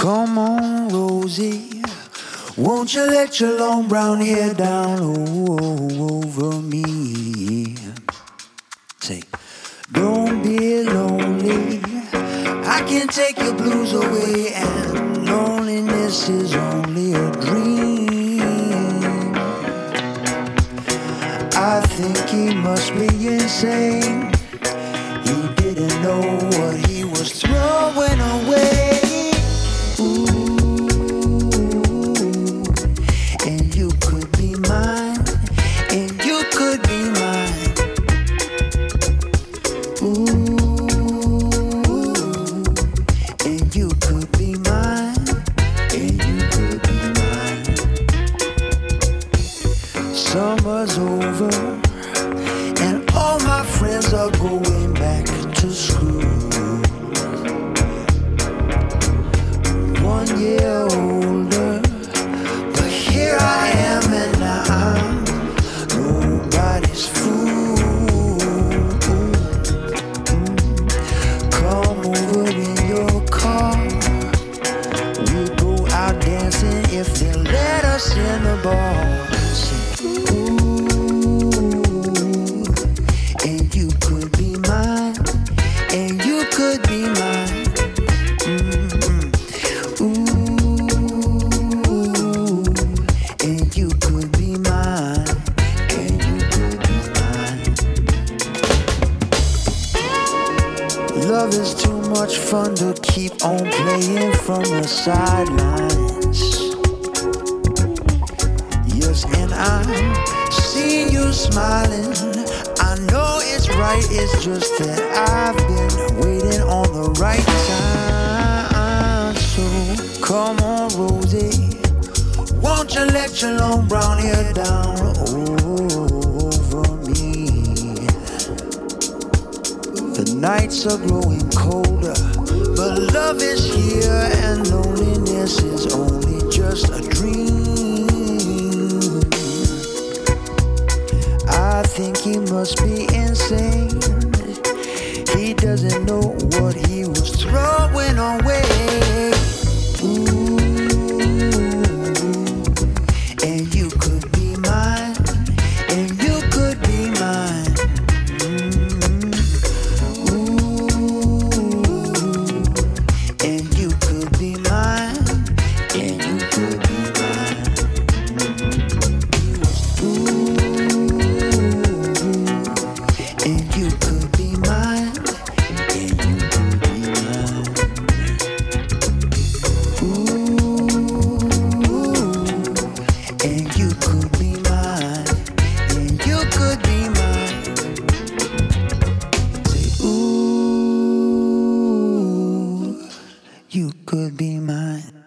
Come on, Rosie, won't you let your long brown hair down over me? Say, don't be lonely, I can take your blues away, and loneliness is only a dream. I think he must be insane. He didn't know what he was throwing away. And you could be mine, and you could be mine. And you could be mine, and you could be mine. Summer's over, and all my friends are going back to school. 1 year older, but here I am, and now I'm nobody's fool. Come over in your car, we'll go out dancing if they'll let us in the bar. And you could be mine, and you could be mine. And you could be mine, and you could be mine. Love is too much fun to keep on playing from the sidelines. Yes, and I'm seeing you smiling. I know it's right, it's just that I've been waiting on the right time. So come on, Rosie, won't you let your long brown hair down over me? The nights are growing colder, but love is here, and loneliness is only just a dream. I think he must be insane. He doesn't know what he was throwing away. And you could be mine, and you could be mine. And you could be mine, and you could be mine. And you could be mine, and you could be mine. And you could be mine, and you could be mine. Say, ooh, you could be mine.